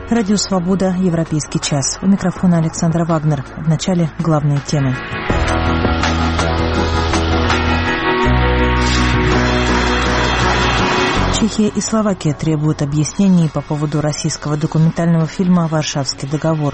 Радио «Свобода», Европейский час. У микрофона Александра Вагнер. В начале главные темы. Чехия и Словакия требуют объяснений по поводу российского документального фильма «Варшавский договор».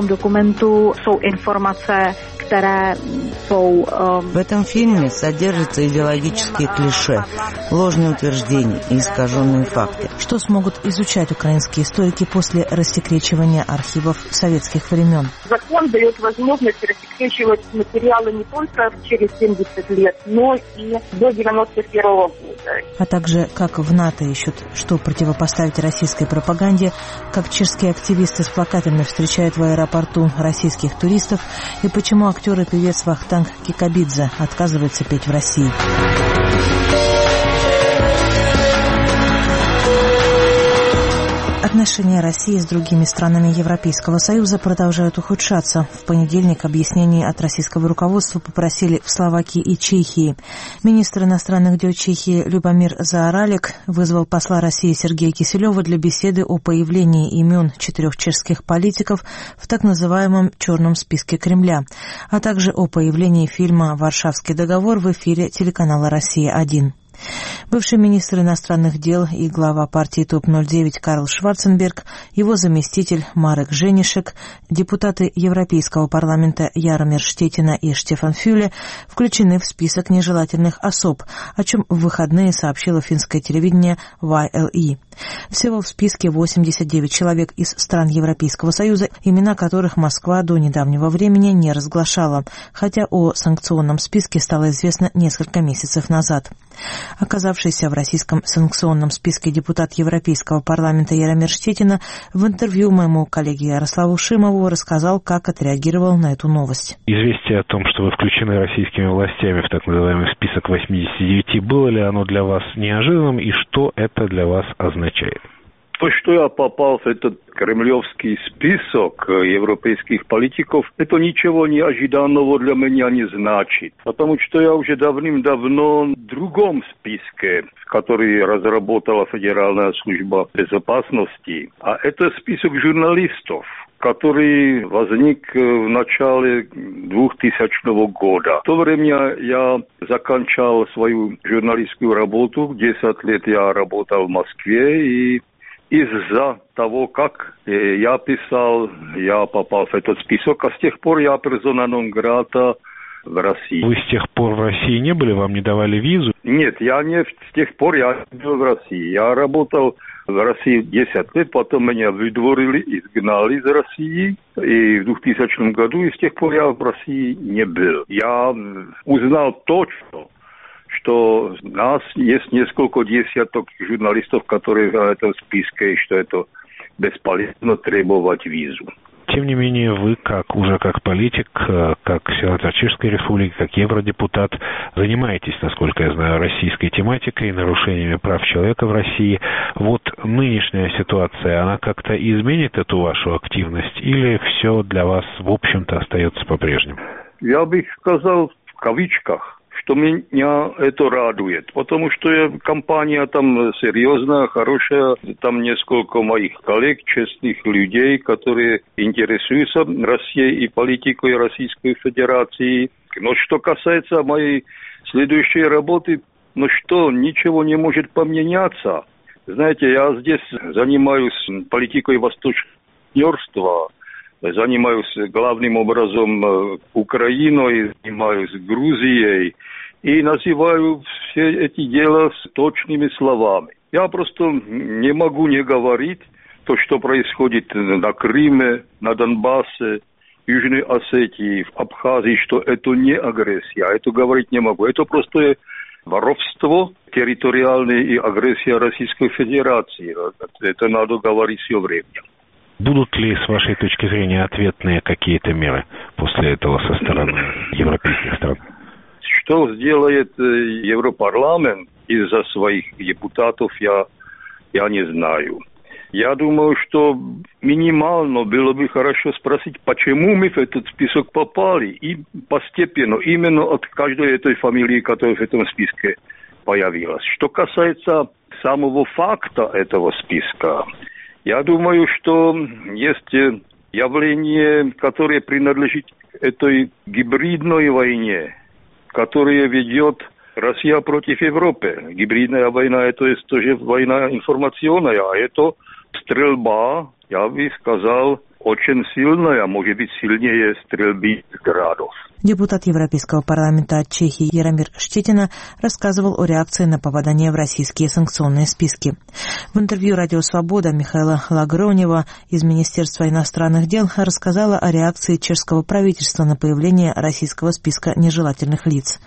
В этом фильме содержатся идеологические клише, ложные утверждения и искаженные факты. Что смогут изучать украинские историки после рассекречивания архивов советских времен? Закон дает возможность рассекречивать материалы не только через 70 лет, но и до 91 года. А также, как в НАТО ищут, что противопоставить российской пропаганде, как чешские активисты с плакатами встречают в аэропорту российских туристов и почему актер и певец Вахтанг Кикабидзе отказывается петь в России. Отношения России с другими странами Европейского Союза продолжают ухудшаться. В понедельник объяснений от российского руководства попросили в Словакии и Чехии. Министр иностранных дел Чехии Любомир Заоралек вызвал посла России Сергея Киселева для беседы о появлении имен 4 чешских политиков в так называемом «черном списке Кремля», а также о появлении фильма «Варшавский договор» в эфире телеканала «Россия-1». Бывший министр иностранных дел и глава партии ТОП-09 Карл Шварценберг, его заместитель Марек Женишек, депутаты Европейского парламента Яромир Штетина и Штефан Фюле включены в список нежелательных особ, о чем в выходные сообщило финское телевидение YLE. Всего в списке 89 человек из стран Европейского Союза, имена которых Москва до недавнего времени не разглашала, хотя о санкционном списке стало известно несколько месяцев назад. Оказавшийся в российском санкционном списке депутат Европейского парламента Яромир Штетина в интервью моему коллеге Ярославу Шимову рассказал, как отреагировал на эту новость. Известие о том, что вы включены российскими властями в так называемый список 89, было ли оно для вас неожиданным и что это для вас означает? То, что я попал в этот кремлевский список европейских политиков, это ничего неожиданного для меня не значит. Потому что я уже давным-давно в другом списке, который разработала Федеральная служба безопасности. А это список журналистов, который возник в начале 2000 года. В то время я заканчивал свою журналистскую работу. 10 лет я работал в Москве, и из-за того, как я писал, я попал в этот список, а с тех пор я персона нон грата в России. Вы с тех пор в России не были, вам не давали визу? Нет, я не с тех пор я был в России. Я работал в России 10 лет, потом меня выдворили, изгнали из России, и в 2000 году, и с тех пор я в России не был. Я узнал точно, что у нас есть несколько десяток журналистов, которые в этом списке, и что это бесполезно требовать визу. Тем не менее, вы уже как политик, как сенатор Чешской Республики, как евродепутат, занимаетесь, насколько я знаю, российской тематикой, нарушениями прав человека в России. Вот нынешняя ситуация, она как-то изменит эту вашу активность или все для вас, в общем-то, остается по-прежнему? Я бы сказал в кавычках, что меня это радует, потому что компания там серьезная, хорошая, там несколько моих коллег, честных людей, которые интересуются Россией и политикой Российской Федерации. Но что касается моей следующей работы, ничего не может поменяться. Знаете, я здесь занимаюсь политикой восточного партнерства, занимаюсь главным образом Украиной, занимаюсь Грузией и называю все эти дела с точными словами. Я просто не могу не говорить то, что происходит на Крыме, на Донбассе, Южной Осетии, в Абхазии, что это не агрессия. Это говорить не могу. Это просто воровство территориальное и агрессия Российской Федерации. Это надо говорить все время. Будут ли, с вашей точки зрения, ответные какие-то меры после этого со стороны европейских стран? Что сделает Европарламент из-за своих депутатов, я не знаю. Я думаю, что минимально было бы хорошо спросить, почему мы в этот список попали, и постепенно, именно от каждой этой фамилии, которая в этом списке появилась. Что касается самого факта этого списка, Я думаю, что есть явление, которое принадлежит этой гибридной войне, которая ведет Россия против Европы. Гибридная война – это тоже война информационная, а это стрельба, я бы сказал, очень сильная, может быть, сильнее стрельбы градов. Депутат Европейского парламента от Чехии Яромир Штетина рассказывал о реакции на попадание в российские санкционные списки. В интервью «Радио Свобода» Михаила Лагронева из Министерства иностранных дел рассказала о реакции чешского правительства на появление российского списка нежелательных лиц.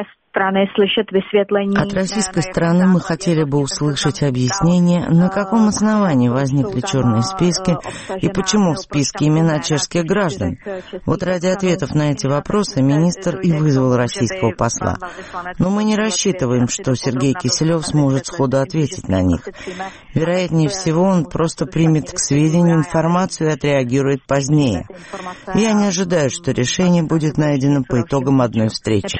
От российской стороны мы хотели бы услышать объяснение, на каком основании возникли черные списки и почему в списке имена чешских граждан. Вот ради ответов на эти вопросы министр и вызвал российского посла. Но мы не рассчитываем, что Сергей Киселев сможет сходу ответить на них. Вероятнее всего, он просто примет к сведению информацию и отреагирует позднее. Я не ожидаю, что решение будет найдено по итогам одной встречи.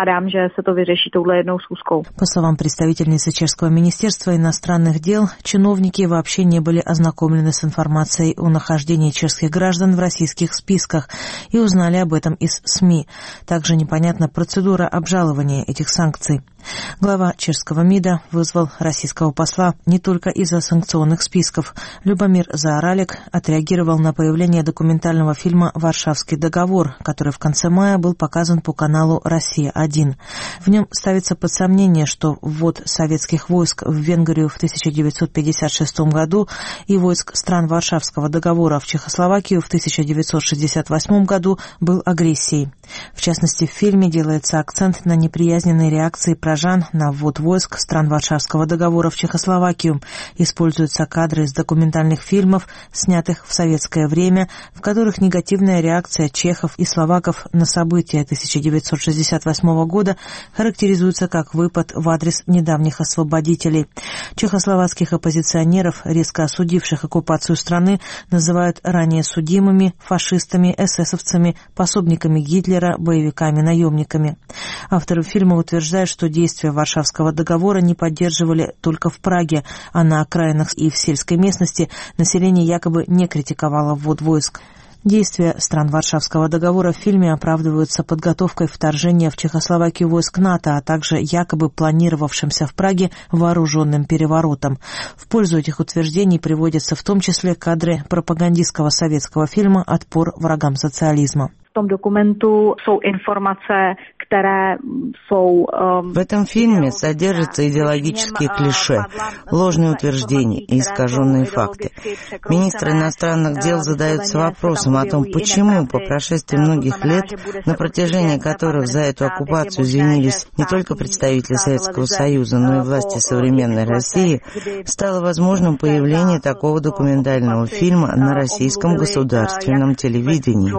По словам представительницы чешского министерства иностранных дел, чиновники вообще не были ознакомлены с информацией о нахождении чешских граждан в российских списках и узнали об этом из СМИ. Также непонятна процедура обжалования этих санкций. Глава чешского МИДа вызвал российского посла не только из-за санкционных списков. Любомир Заоралек отреагировал на появление документального фильма «Варшавский договор», который в конце мая был показан по каналу «Россия-1». В нем ставится под сомнение, что ввод советских войск в Венгрию в 1956 году и войск стран Варшавского договора в Чехословакию в 1968 году был агрессией. В частности, в фильме делается акцент на неприязненной реакции прожан на ввод войск стран Варшавского договора в Чехословакию. Используются кадры из документальных фильмов, снятых в советское время, в которых негативная реакция чехов и словаков на события 1968 года характеризуется как выпад в адрес недавних освободителей. Чехословацких оппозиционеров, резко осудивших оккупацию страны, называют ранее судимыми, фашистами, эсэсовцами, пособниками Гитлера, боевиками-наемниками. Авторы фильма утверждают, что действия Варшавского договора не поддерживали только в Праге, а на окраинах и в сельской местности население якобы не критиковало ввод войск. Действия стран Варшавского договора в фильме оправдываются подготовкой вторжения в Чехословакию войск НАТО, а также якобы планировавшимся в Праге вооруженным переворотом. В пользу этих утверждений приводятся в том числе кадры пропагандистского советского фильма «Отпор врагам социализма». В этом фильме содержатся идеологические клише, ложные утверждения и искаженные факты. Министр иностранных дел задается вопросом о том, почему по прошествии многих лет, на протяжении которых за эту оккупацию извинились не только представители Советского Союза, но и власти современной России, стало возможным появление такого документального фильма на российском государственном телевидении.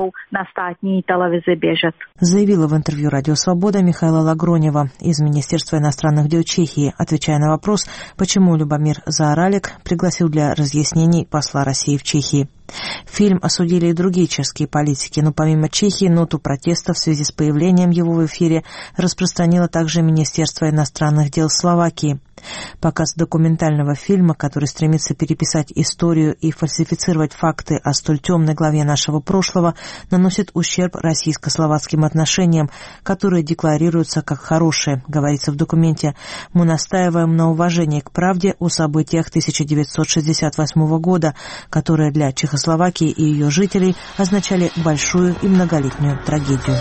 Заявила в интервью «Радио Свобода» Михаила Лагронева из Министерства иностранных дел Чехии, отвечая на вопрос, почему Любомир Заоралек пригласил для разъяснений посла России в Чехии. Фильм осудили и другие чешские политики, но помимо Чехии ноту протеста в связи с появлением его в эфире распространило также Министерство иностранных дел Словакии. Показ документального фильма, который стремится переписать историю и фальсифицировать факты о столь темной главе нашего прошлого, наносит ущерб российско-словацким отношениям, которые декларируются как хорошие, говорится в документе. Мы настаиваем на уважении к правде о событиях 1968 года, которые для Чехословакии и ее жителей означали большую и многолетнюю трагедию.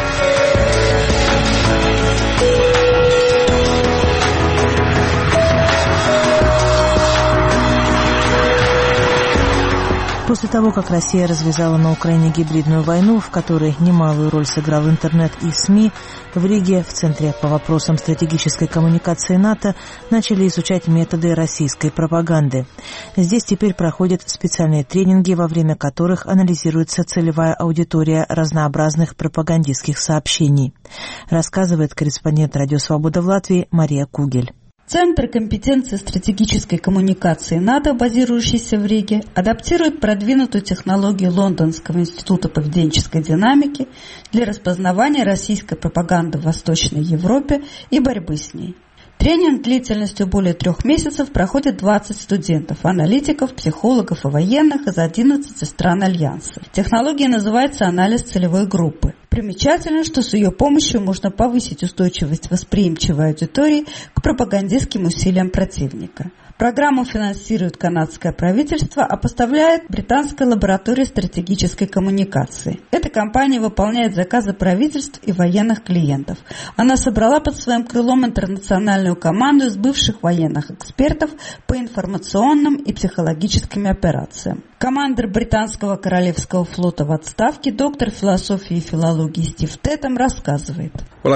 После того, как Россия развязала на Украине гибридную войну, в которой немалую роль сыграл интернет и СМИ, в Риге, в Центре по вопросам стратегической коммуникации НАТО, начали изучать методы российской пропаганды. Здесь теперь проходят специальные тренинги, во время которых анализируется целевая аудитория разнообразных пропагандистских сообщений. Рассказывает корреспондент «Радио Свобода» в Латвии Мария Кугель. Центр компетенции стратегической коммуникации НАТО, базирующийся в Риге, адаптирует продвинутую технологию Лондонского института поведенческой динамики для распознавания российской пропаганды в Восточной Европе и борьбы с ней. Тренинг длительностью более 3 месяцев проходит 20 студентов, аналитиков, психологов и военных из 11 стран Альянса. Технология называется анализ целевой группы. Примечательно, что с ее помощью можно повысить устойчивость восприимчивой аудитории к пропагандистским усилиям противника. Программу финансирует канадское правительство, а поставляет британская лаборатория стратегической коммуникации. Эта компания выполняет заказы правительств и военных клиентов. Она собрала под своим крылом интернациональную команду из бывших военных экспертов по информационным и психологическим операциям. Командир британского королевского флота в отставке, доктор философии и филологии Стив Тетем рассказывает.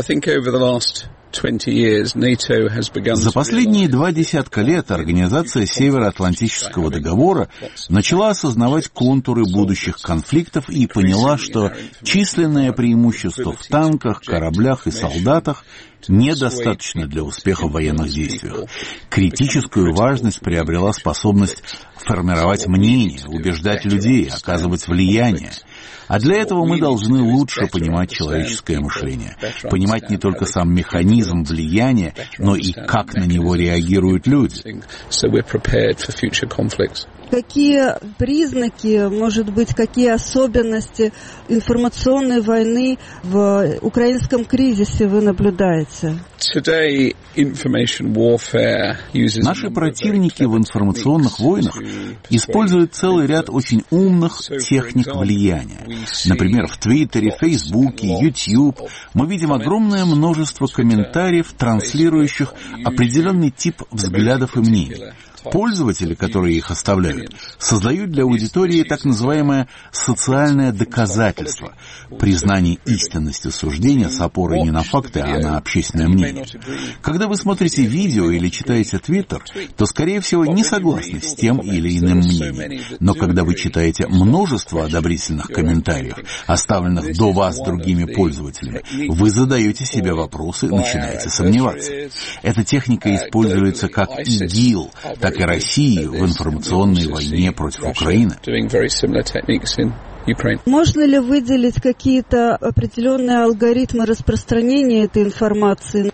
За последние 20 лет Организация Североатлантического договора начала осознавать контуры будущих конфликтов и поняла, что численное преимущество в танках, кораблях и солдатах недостаточно для успеха в военных действиях. Критическую важность приобрела способность формировать мнение, убеждать людей, оказывать влияние. А для этого мы должны лучше понимать человеческое мышление, понимать не только сам механизм влияния, но и как на него реагируют люди. Какие признаки, может быть, какие особенности информационной войны в украинском кризисе вы наблюдаете? Наши противники в информационных войнах используют целый ряд очень умных техник влияния. Например, в Твиттере, Фейсбуке, YouTube мы видим огромное множество комментариев, транслирующих определенный тип взглядов и мнений. Пользователи, которые их оставляют, создают для аудитории так называемое социальное доказательство, признание истинности суждения с опорой не на факты, а на общественное мнение. Когда вы смотрите видео или читаете Твиттер, то, скорее всего, не согласны с тем или иным мнением. Но когда вы читаете множество одобрительных комментариев, оставленных до вас другими пользователями, вы задаете себе вопросы, начинаете сомневаться. Эта техника используется как ИГИЛ, так и России в информационной войне против Украины. Можно ли выделить какие-то определенные алгоритмы распространения этой информации?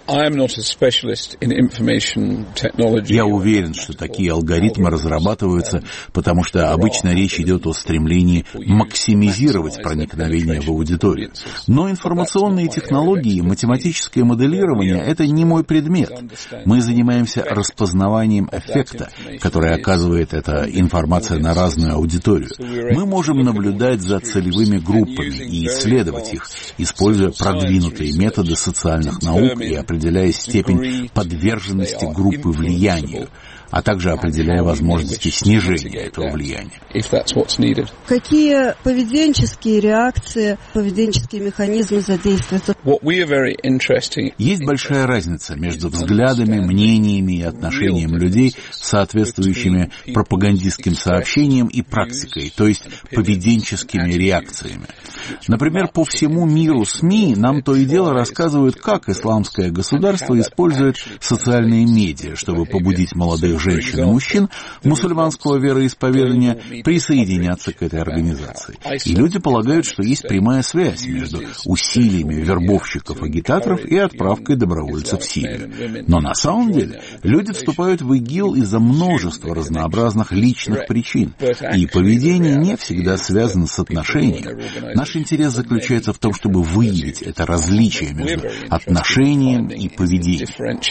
Я уверен, что такие алгоритмы разрабатываются, потому что обычно речь идет о стремлении максимизировать проникновение в аудиторию. Но информационные технологии и математическое моделирование — это не мой предмет. Мы занимаемся распознаванием эффекта, который оказывает эта информация на разную аудиторию. Мы можем наблюдать за целевыми группами и исследовать их, используя продвинутые методы социальных наук и определяя степень подверженности группы влиянию, а также определяя возможности снижения этого влияния. Какие поведенческие реакции, поведенческие механизмы задействуются? Есть большая разница между взглядами, мнениями и отношением людей, соответствующими пропагандистским сообщениям и практикой, то есть поведенческими реакциями. Например, по всему миру СМИ нам то и дело рассказывают, как исламское государство использует социальные медиа, чтобы побудить молодых женщин и мужчин мусульманского вероисповедания присоединяться к этой организации. И люди полагают, что есть прямая связь между усилиями вербовщиков-агитаторов и отправкой добровольцев в Сирию. Но на самом деле люди вступают в ИГИЛ из-за множества разнообразных личных причин, и поведение не всегда связано с отношением. Наш интерес заключается в том, чтобы выявить это различие между отношением и поведением.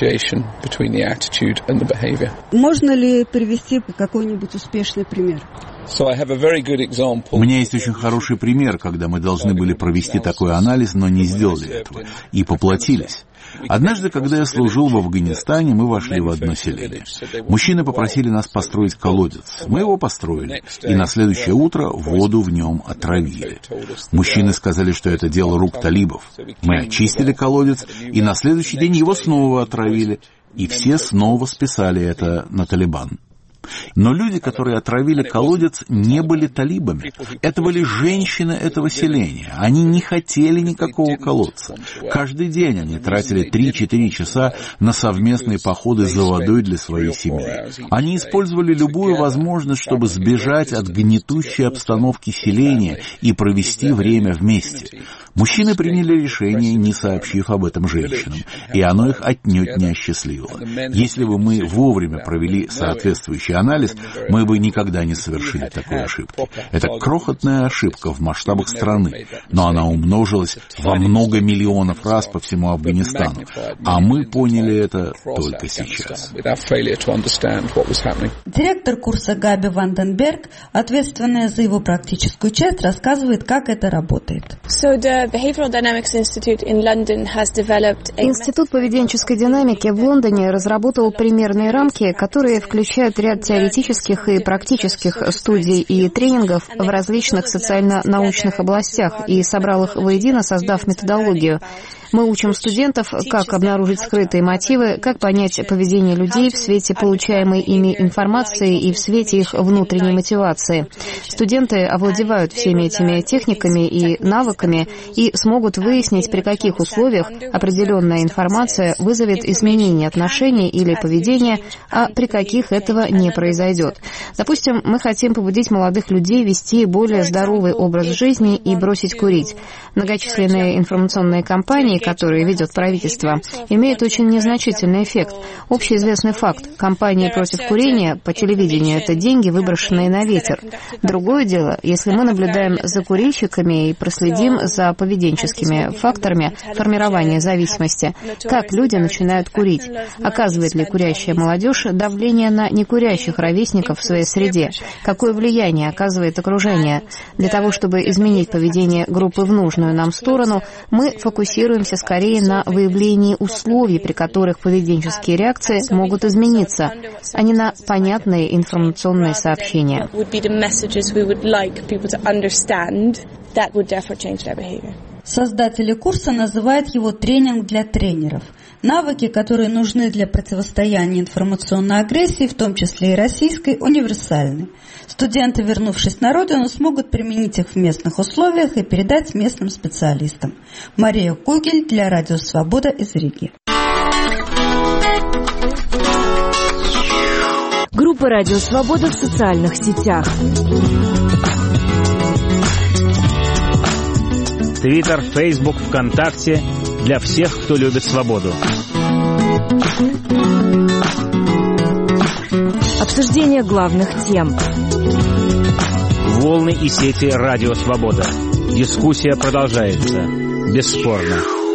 Можно ли привести какой-нибудь успешный пример? У меня есть очень хороший пример, когда мы должны были провести такой анализ, но не сделали этого, и поплатились. Однажды, когда я служил в Афганистане, мы вошли в одно селение. Мужчины попросили нас построить колодец. Мы его построили, и на следующее утро воду в нем отравили. Мужчины сказали, что это дело рук талибов. Мы очистили колодец, и на следующий день его снова отравили, и все снова списали это на Талибан. Но люди, которые отравили колодец, не были талибами. Это были женщины этого селения. Они не хотели никакого колодца. Каждый день они тратили 3-4 часа на совместные походы за водой для своей семьи. Они использовали любую возможность, чтобы сбежать от гнетущей обстановки селения и провести время вместе. Мужчины приняли решение, не сообщив об этом женщинам, и оно их отнюдь не осчастливило. Если бы мы вовремя провели соответствующий анализ, мы бы никогда не совершили такой ошибки. Это крохотная ошибка в масштабах страны, но она умножилась во много миллионов раз по всему Афганистану, а мы поняли это только сейчас. Директор курса Габи Ванденберг, ответственная за его практическую часть, рассказывает, как это работает. Институт поведенческой динамики в Лондоне разработал примерные рамки, которые включают ряд теоретических и практических студий и тренингов в различных социально-научных областях и собрал их воедино, создав методологию. Мы учим студентов, как обнаружить скрытые мотивы, как понять поведение людей в свете получаемой ими информации и в свете их внутренней мотивации. Студенты овладевают всеми этими техниками и навыками и смогут выяснить, при каких условиях определенная информация вызовет изменение отношений или поведения, а при каких этого не произойдет. Допустим, мы хотим побудить молодых людей вести более здоровый образ жизни и бросить курить. Многочисленные информационные кампании, которые ведет правительство, имеют очень незначительный эффект. Общеизвестный факт. Кампании против курения по телевидению – это деньги, выброшенные на ветер. Другое дело, если мы наблюдаем за курильщиками и проследим за поведенческими факторами формирования зависимости, как люди начинают курить, оказывает ли курящая молодежь давление на некурящих ровесников в своей среде, какое влияние оказывает окружение. Для того, чтобы изменить поведение группы в нужную нам сторону, мы фокусируемся скорее на выявлении условий, при которых поведенческие реакции могут измениться, а не на понятные информационные сообщения. Создатели курса называют его «тренинг для тренеров». Навыки, которые нужны для противостояния информационной агрессии, в том числе и российской, универсальны. Студенты, вернувшись на родину, смогут применить их в местных условиях и передать местным специалистам. Мария Кугель для Радио Свобода из Риги. Группа Радио Свобода в социальных сетях. Твиттер, Фейсбук, ВКонтакте для всех, кто любит свободу. Обсуждение главных тем. Волны и сети Радио Свобода. Дискуссия продолжается. Бесспорно.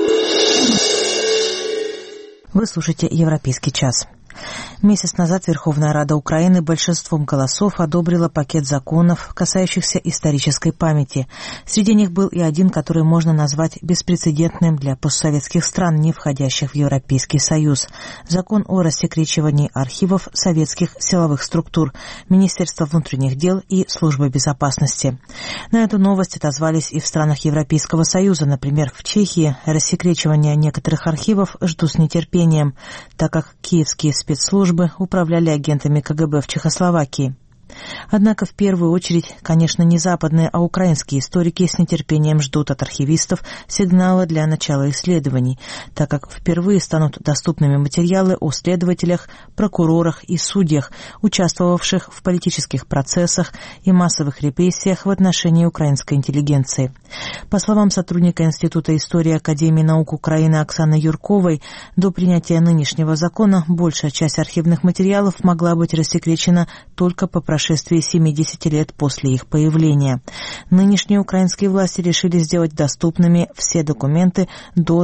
Вы слушаете «Европейский час». Месяц назад Верховная Рада Украины большинством голосов одобрила пакет законов, касающихся исторической памяти. Среди них был и один, который можно назвать беспрецедентным для постсоветских стран, не входящих в Европейский Союз. Закон о рассекречивании архивов советских силовых структур, Министерства внутренних дел и Службы безопасности. На эту новость отозвались и в странах Европейского Союза. Например, в Чехии рассекречивание некоторых архивов ждут с нетерпением, так как киевские спецслужбы управляли агентами КГБ в Чехословакии. Однако в первую очередь, конечно, не западные, а украинские историки с нетерпением ждут от архивистов сигнала для начала исследований, так как впервые станут доступными материалы о следователях, прокурорах и судьях, участвовавших в политических процессах и массовых репрессиях в отношении украинской интеллигенции. По словам сотрудника Института истории Академии наук Украины Оксаны Юрковой, до принятия нынешнего закона большая часть архивных материалов могла быть рассекречена только по прошествии 70 лет после их появления. Нынешние украинские власти решили сделать доступными все документы до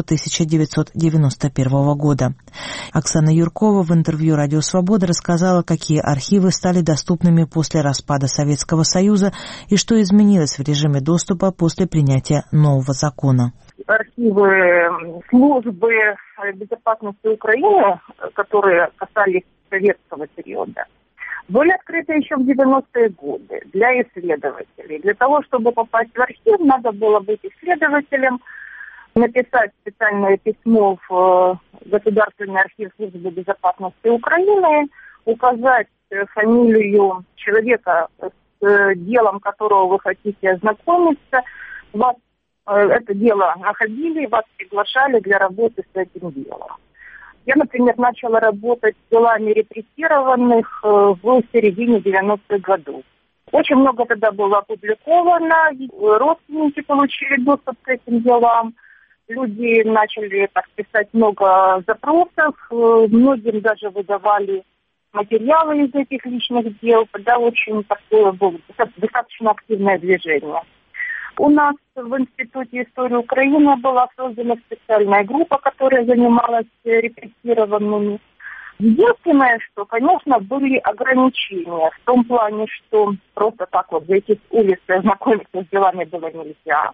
1991 года. Оксана Юркова в интервью «Радио Свобода» рассказала, какие архивы стали доступными после распада Советского Союза и что изменилось в режиме доступа после принятия нового закона. Архивы службы безопасности Украины, которые касались советского периода, были открыты еще в 90-е годы для исследователей. Для того, чтобы попасть в архив, надо было быть исследователем, написать специальное письмо в Государственный архив Службы безопасности Украины, указать фамилию человека, с делом которого вы хотите ознакомиться. Вас это дело находили, вас приглашали для работы с этим делом. Я, например, начала работать с делами репрессированных в середине 90-х годов. Очень много тогда было опубликовано, родственники получили доступ к этим делам, люди начали, так писать много запросов, многим даже выдавали материалы из этих личных дел, тогда очень такое было достаточно активное движение. У нас в Институте истории Украины была создана специальная группа, которая занималась репрессированными. Единственное, что, конечно, были ограничения в том плане, что просто так вот зайти с улицы и знакомиться с делами было нельзя.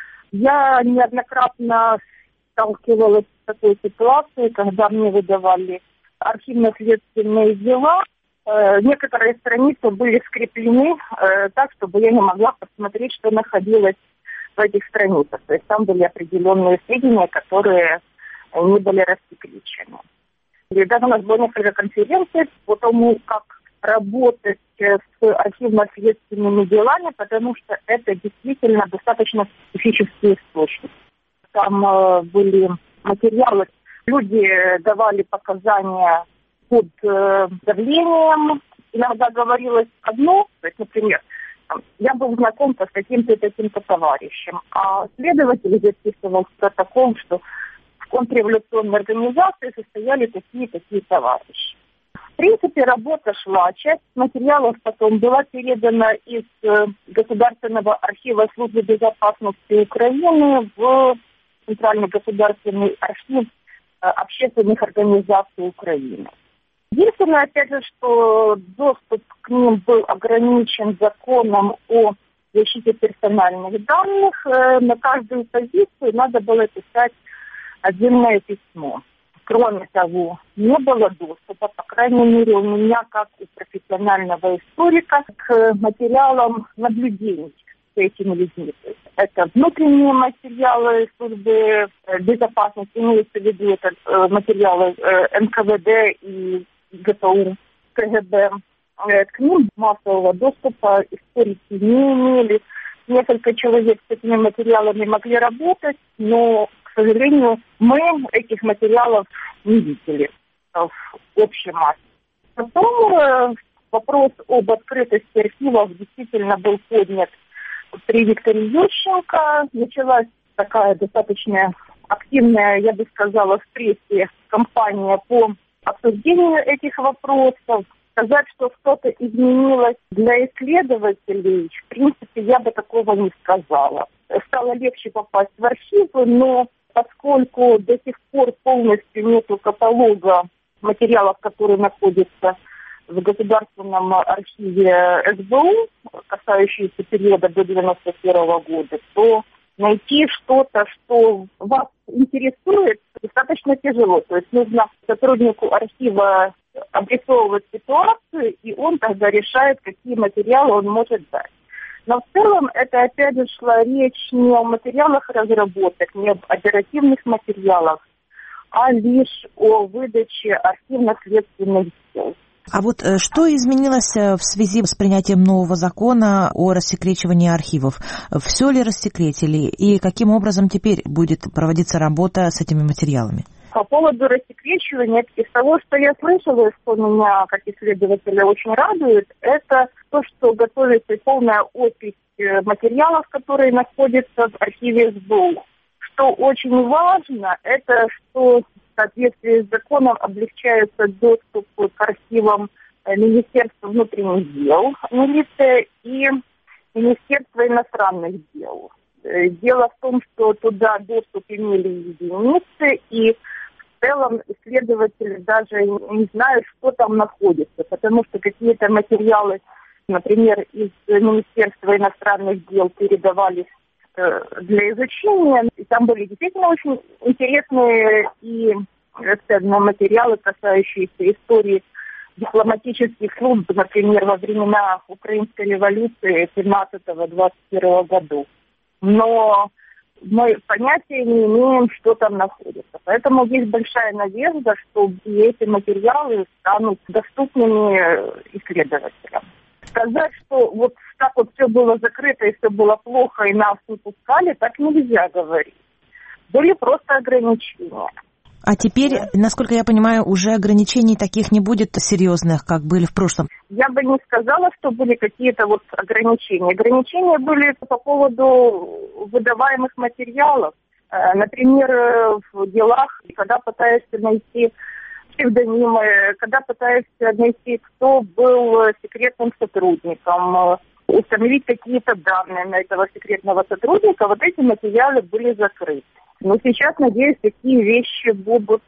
Я неоднократно сталкивалась с такой ситуацией, когда мне выдавали архивно-следственные дела. Некоторые страницы были скреплены так, чтобы я не могла посмотреть, что находилось в этих страницах. То есть там были определенные сведения, которые не были рассекречены. И даже у нас было несколько конференций по тому, как работать с архивно-следственными делами, потому что это действительно достаточно специфический источник. Там были материалы, люди давали показания под давлением, иногда говорилось одно, то есть, например, я был знаком с каким-то таким-то товарищем, а следователь записывал в протокол, что в контрреволюционной организации состояли такие товарищи. В принципе, работа шла. Часть материалов потом была передана из Государственного архива службы безопасности Украины в Центральный государственный архив общественных организаций Украины. Единственное, опять же, что доступ к ним был ограничен законом о защите персональных данных. На каждую позицию надо было писать отдельное письмо. Кроме того, не было доступа, по крайней мере, у меня, как у профессионального историка, к материалам наблюдений с этими людьми. Это внутренние материалы службы безопасности, имеется в виду это материалы НКВД и ГПУ, КГБ. К ним массового доступа историки не имели. Несколько человек с этими материалами могли работать, но, к сожалению, мы этих материалов не видели в общей массе. Потом вопрос об открытости архивов действительно был поднят при Викторе Ющенко. Началась такая достаточно активная, я бы сказала, в прессе кампания по обсуждению этих вопросов. Сказать, что что-то изменилось для исследователей, в принципе, я бы такого не сказала. Стало легче попасть в архивы, но поскольку до сих пор полностью нету каталога материалов, которые находятся в Государственном архиве СБУ, касающиеся периода до 1991 года, то найти что-то, что вас интересует, достаточно тяжело. То есть нужно сотруднику архива обрисовывать ситуацию, и он тогда решает, какие материалы он может дать. Но в целом это опять же шла речь не о материалах разработок, не об оперативных материалах, а лишь о выдаче архивно-следственных дел. А вот что изменилось в связи с принятием нового закона о рассекречивании архивов? Все ли рассекретили и каким образом теперь будет проводиться работа с этими материалами? По поводу рассекречивания, из того, что я слышала, что меня, как исследователя, очень радует, это то, что готовится полная опись материалов, которые находятся в архиве СБУ. Что очень важно, это что в соответствии с законом облегчается доступ к архивам Министерства внутренних дел, милиция и Министерства иностранных дел. Дело в том, что туда доступ имели единицы, и в целом исследователи даже не знают, что там находится, потому что какие-то материалы, например, из Министерства иностранных дел передавались для изучения, и там были действительно очень интересные и ценные материалы, касающиеся истории дипломатических служб, например, во времена Украинской революции 17-21 годов. Но мы понятия не имеем, что там находится. Поэтому есть большая надежда, что эти материалы станут доступными исследователям. Сказать, что вот так вот все было закрыто и все было плохо, и нас не пускали, так нельзя говорить. Были просто ограничения. А теперь, насколько я понимаю, уже ограничений таких не будет серьезных, как были в прошлом? Я бы не сказала, что были какие-то вот ограничения. Ограничения были по поводу выдаваемых материалов. Например, в делах, когда пытаешься найти псевдонимы, когда пытаешься найти, кто был секретным сотрудником, установить какие-то данные на этого секретного сотрудника, вот эти материалы были закрыты. Но сейчас, надеюсь, такие вещи будут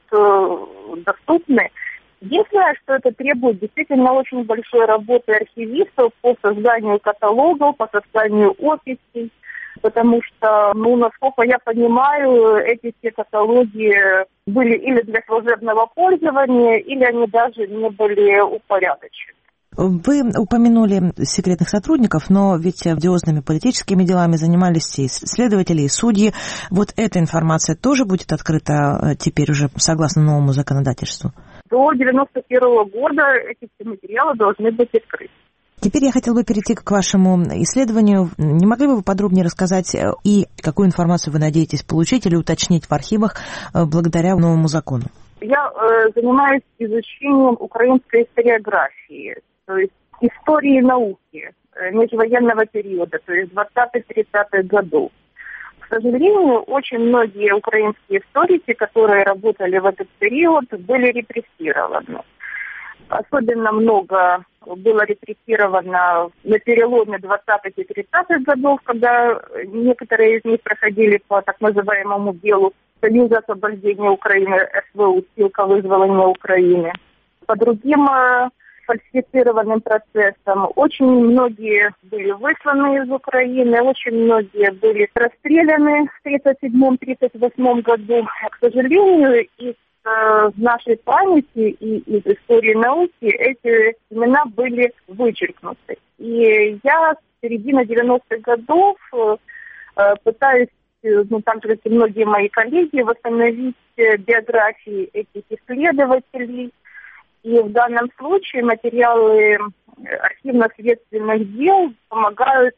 доступны. Единственное, что это требует действительно очень большой работы архивистов по созданию каталогов, по созданию описей, потому что, насколько я понимаю, эти все каталоги были или для служебного пользования, или они даже не были упорядочены. Вы упомянули секретных сотрудников, но ведь одиозными политическими делами занимались и следователи, и судьи. Вот эта информация тоже будет открыта теперь уже согласно новому законодательству? До 1991 года эти все материалы должны быть открыты. Теперь я хотела бы перейти к вашему исследованию. Не могли бы вы подробнее рассказать, и какую информацию вы надеетесь получить или уточнить в архивах благодаря новому закону? Я занимаюсь изучением украинской историографии, то есть истории науки межвоенного периода, то есть 20-30-х годов. К сожалению, очень многие украинские историки, которые работали в этот период, были репрессированы. Особенно много было репрессировано на переломе 20-х и 30-х годов, когда некоторые из них проходили по так называемому делу Союза освобождения Украины, СВУ, ссылка вызволения Украины. По другим фальсифицированным процессам очень многие были высланы из Украины, очень многие были расстреляны в 1937-1938 году. К сожалению, из нашей памяти и из истории науки эти имена были вычеркнуты. И я с середины 90-х годов пытаюсь, так же, как и многие мои коллеги, восстановить биографии этих исследователей. И в данном случае материалы архивно-следственных дел помогают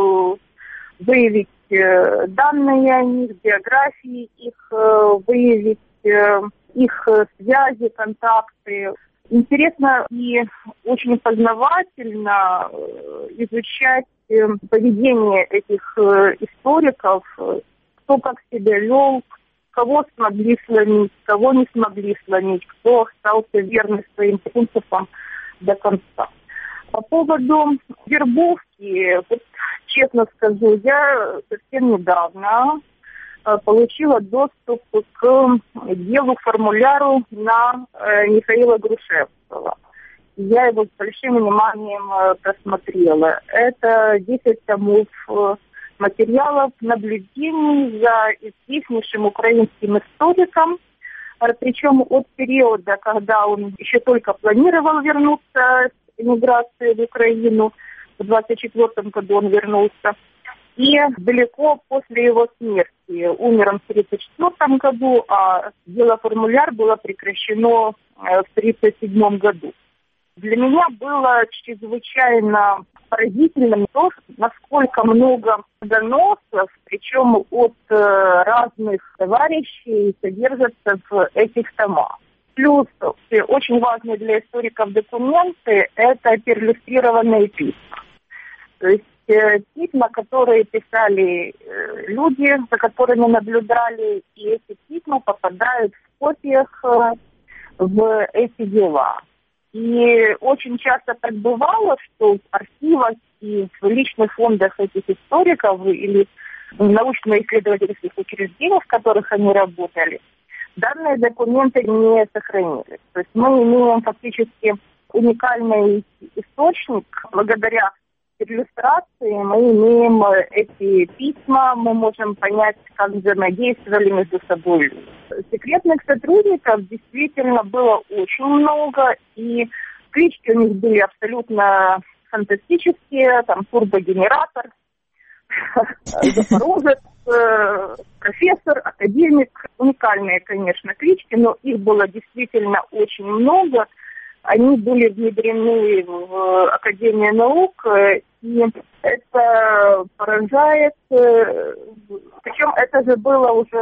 выявить данные о них, биографии их, выявить их связи, контакты. Интересно и очень познавательно изучать поведение этих историков, кто как себя вел, кого смогли сломить, кого не смогли сломить, кто остался верным своим принципам до конца. По поводу вербовки, вот, честно скажу, я совсем недавно получила доступ к делу-формуляру на Михаила Грушевского. Я его с большим вниманием просмотрела. Это 10 томов материалов наблюдений за известнейшим украинским историком, причем от периода, когда он еще только планировал вернуться с эмиграции в Украину, в 1924 году он вернулся, и далеко после его смерти. Умер он в 1934 году, а дело-формуляр было прекращено в 1937 году. Для меня было чрезвычайно поразительным то, насколько много доносов, причем от разных товарищей, содержатся в этих томах. Плюс очень важные для историков документы – это перлюстрированные письма. То есть письма, которые писали люди, за которыми наблюдали, и эти письма попадают в копиях в эти дела. И очень часто так бывало, что в архивах и в личных фондах этих историков или в научно-исследовательских учреждениях, в которых они работали, данные документы не сохранились. То есть мы имеем фактически уникальный источник. Благодаря иллюстрации мы имеем эти письма, мы можем понять, как взаимодействовали между собой. Секретных сотрудников действительно было очень много, и клички у них были абсолютно фантастические, там турбогенератор, запорожец, профессор, академик. Уникальные, конечно, клички, но их было действительно очень много. Они были внедрены в Академию наук, и это поражает. Причем это же было уже в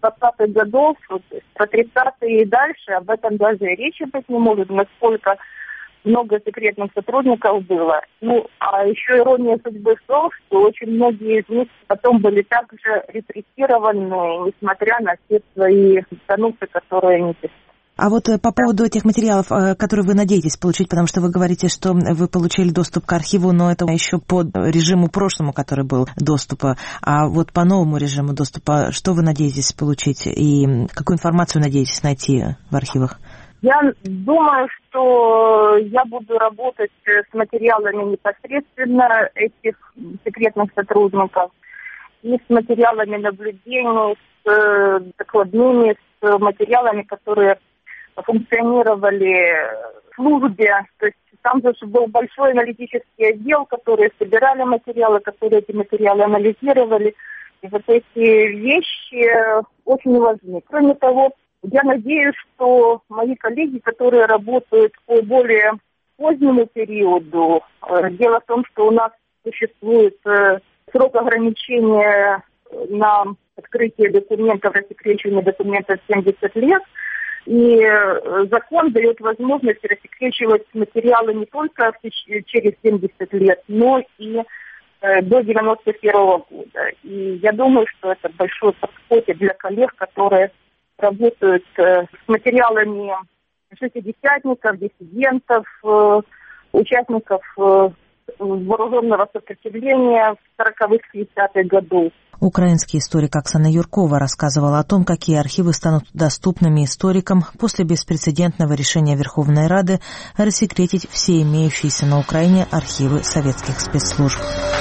20-х годов, про 30-е и дальше, об этом даже и речи быть не может, насколько много секретных сотрудников было. А еще ирония судьбы в том, что очень многие из них потом были также репрессированы, несмотря на все свои доносы, которые они писали. А вот по поводу тех материалов, которые вы надеетесь получить, потому что вы говорите, что вы получили доступ к архиву, но это еще по режиму прошлому, который был доступа, а вот по новому режиму доступа, что вы надеетесь получить и какую информацию надеетесь найти в архивах? Я думаю, что я буду работать с материалами непосредственно этих секретных сотрудников и с материалами наблюдений, с докладными, с материалами, которые функционировали в службе. То есть там же был большой аналитический отдел, которые собирали материалы, которые эти материалы анализировали. И вот эти вещи очень важны. Кроме того, я надеюсь, что мои коллеги, которые работают по более позднему периоду, дело в том, что у нас существует срок ограничения на открытие документов, рассекречивание документов 70 лет, и закон дает возможность рассекречивать материалы не только через 70 лет, но и до 91 года. И я думаю, что это большой подход для коллег, которые работают с материалами шестидесятников, диссидентов, участников вооруженного сопротивления в 40-х, 50-х годах. Украинский историк Оксана Юркова рассказывала о том, какие архивы станут доступными историкам после беспрецедентного решения Верховной Рады рассекретить все имеющиеся на Украине архивы советских спецслужб.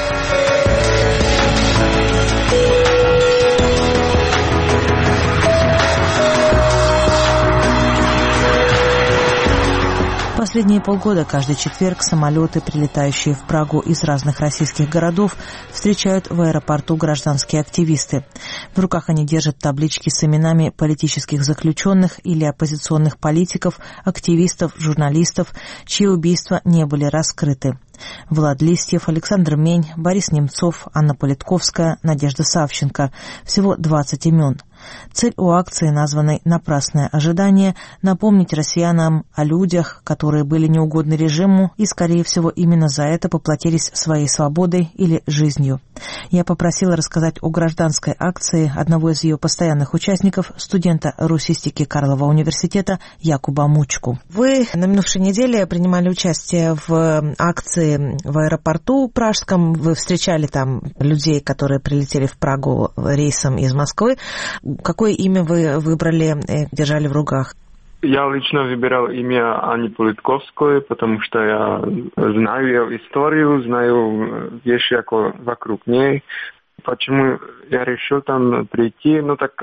Последние полгода каждый четверг самолеты, прилетающие в Прагу из разных российских городов, встречают в аэропорту гражданские активисты. В руках они держат таблички с именами политических заключенных или оппозиционных политиков, активистов, журналистов, чьи убийства не были раскрыты. Влад Листьев, Александр Мень, Борис Немцов, Анна Политковская, Надежда Савченко. Всего 20 имен. Цель у акции, названной «Напрасное ожидание», напомнить россиянам о людях, которые были неугодны режиму и, скорее всего, именно за это поплатились своей свободой или жизнью. Я попросила рассказать о гражданской акции одного из ее постоянных участников, студента русистики Карлова университета Якуба Мучку. Вы на минувшей неделе принимали участие в акции в аэропорту пражском. Вы встречали там людей, которые прилетели в Прагу рейсом из Москвы. Какое имя вы выбрали, держали в руках? Я лично выбирал имя Анны Политковской, потому что я знаю ее историю, знаю вещи вокруг ней. Почему я решил там прийти?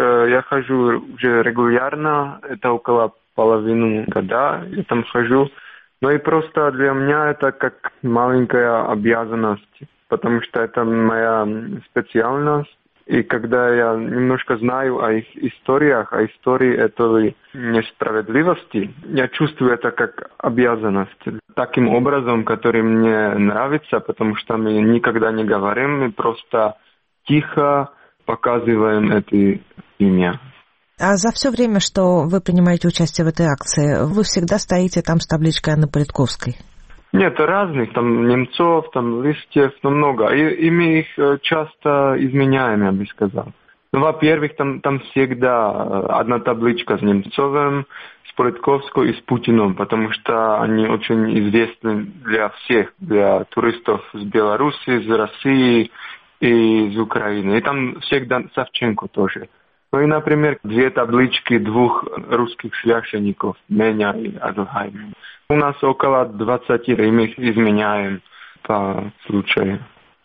Я хожу уже регулярно, это около половины года, я там хожу. И просто для меня это как маленькая обязанность, потому что это моя специальность. И когда я немножко знаю о их историях, о истории этой несправедливости, я чувствую это как обязанность. Таким образом, который мне нравится, потому что мы никогда не говорим, мы просто тихо показываем это имя. А за все время, что вы принимаете участие в этой акции, вы всегда стоите там с табличкой Анны Политковской? Нет, разных, там Немцов, там Листьев, много. И мы их часто изменяем, я бы сказал. Во-первых, там всегда одна табличка с Немцовым, с Политковской и с Путиным, потому что они очень известны для всех, для туристов из Беларуси, из России и из Украины. И там всегда Савченко тоже. И, например, 2 таблички 2 русских священников, меня и Адлхайма. У нас около 20, и мы их изменяем по случаю.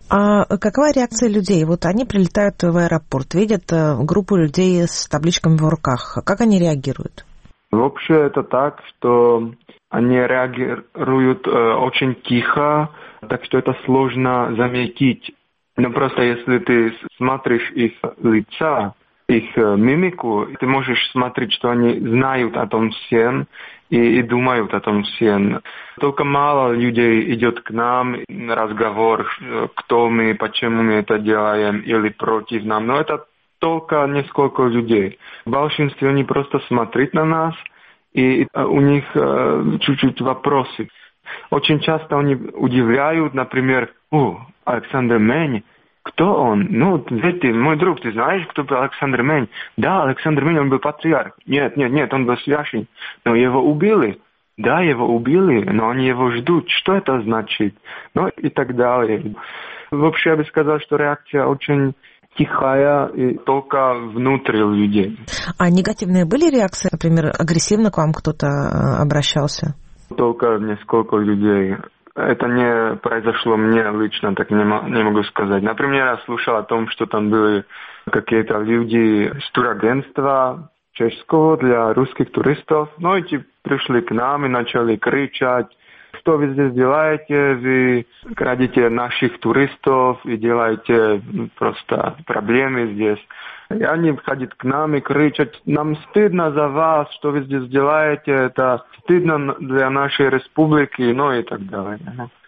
А какова реакция людей? Вот они прилетают в аэропорт, видят группу людей с табличками в руках. Как они реагируют? Вообще это так, что они реагируют очень тихо, так что это сложно заметить. Но просто если ты смотришь их лица, их мимику, ты можешь смотреть, что они знают о том всем и думают о том всем. Только мало людей идет к нам на разговор, кто мы, почему мы это делаем или против нам. Но это только несколько людей. В большинстве они просто смотрят на нас, и у них чуть-чуть вопросы. Очень часто они удивляют, например, Александр Мень, кто он? Ну, ты, мой друг, ты знаешь, кто был Александр Мень? Да, Александр Мень, он был патриарх. Нет, он был священник. Но его убили. Да, его убили, но они его ждут. Что это значит? Ну и так далее. Вообще, я бы сказал, что реакция очень тихая и только внутри людей. А негативные были реакции? Например, агрессивно к вам кто-то обращался? Только несколько людей. Это не произошло мне лично, так не могу сказать. Например, я слышал о том, что там были какие-то люди из турагентства чешского для русских туристов. Ну, эти пришли к нам и начали кричать: что вы здесь делаете? Вы крадете наших туристов и делаете просто проблемы здесь. И они ходят к нам и кричат: нам стыдно за вас, что вы здесь делаете, это стыдно для нашей республики, ну и так далее.